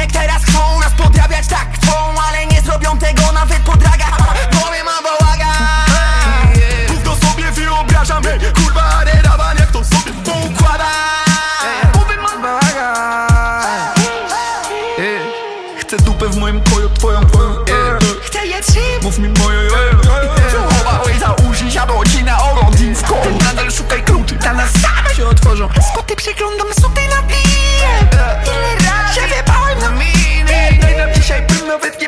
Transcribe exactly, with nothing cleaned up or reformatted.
ziomek teraz chcą nas podrabiać, tak chcą, ale nie zrobią tego nawet po dragach. Głowie mam bałagan. Gówno sobie wyobrażam, hej, kurwa, ale raban jak to sobie poukłada. Głowie mam bałagan. Chcę dupę w moim poju, twoją, twoją, Chcę je trzy. mów mi moje, Chowa łyza uszy, siadło ci na ogon, dziwko. Ty nadal szukaj